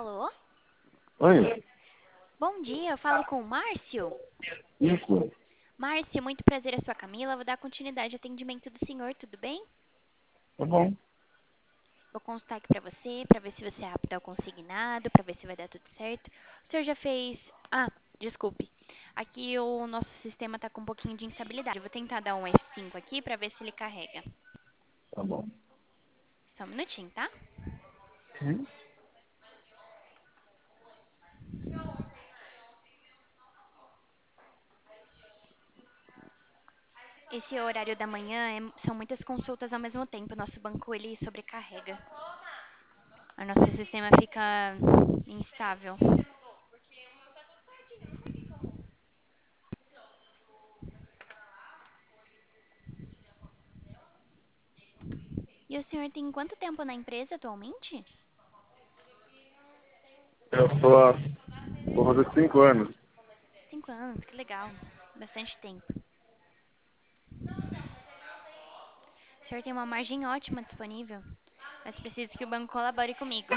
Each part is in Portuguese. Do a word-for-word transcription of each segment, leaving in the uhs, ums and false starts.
Alô? Oi, Bom dia, eu falo com o Márcio. isso, Márcio, muito prazer, eu sou a Camila. Vou dar continuidade ao atendimento do senhor, tudo bem? tá bom. Vou consultar aqui pra você, pra ver se você é apto ao consignado, pra ver se vai dar tudo certo. O senhor já fez... Ah, desculpe. Aqui o nosso sistema tá com um pouquinho de instabilidade. Eu vou tentar dar um F cinco aqui pra ver se ele carrega. Tá bom. Só um minutinho, tá? Hum? Esse horário da manhã é- são muitas consultas ao mesmo tempo. Nosso banco, ele sobrecarrega. O nosso sistema fica instável. E o senhor tem quanto tempo na empresa atualmente? Eu sou há vou fazer cinco anos. Cinco anos, que legal. Bastante tempo. O senhor tem uma margem ótima disponível, mas preciso que o banco colabore comigo.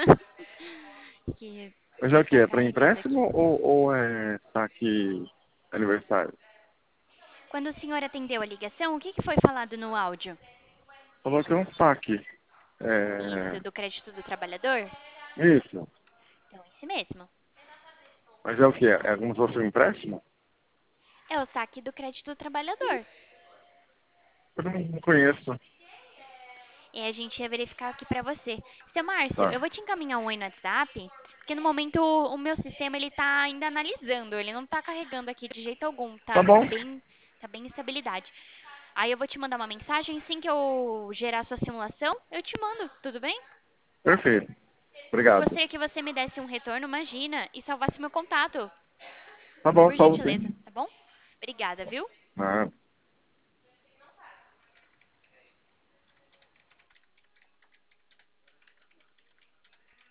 Que Mas é o que? está É para carregando aqui. empréstimo ou, ou é saque aniversário? Quando o senhor atendeu a ligação, o que que foi falado no áudio? Falou que é um saque. Isso, É, do crédito do trabalhador? isso. Então, esse mesmo. Mas é o que? É como se fosse um empréstimo? É o saque do crédito do trabalhador. Eu não não conheço. E a gente ia verificar aqui pra você. Seu Márcio, Tá. eu vou te encaminhar um oi no WhatsApp, porque no momento o, o meu sistema ele tá ainda analisando, ele não tá carregando aqui de jeito algum, Tá tá, tá bom. bem, tá bem instabilidade. Aí eu vou te mandar uma mensagem, assim que eu gerar a sua simulação, eu te mando, tudo bem? Perfeito. Obrigado. Gostaria que você me desse um retorno, imagina, e salvasse meu contato, Tá bom, por salvo gentileza, sim. tá bom? Obrigada, viu? Ah.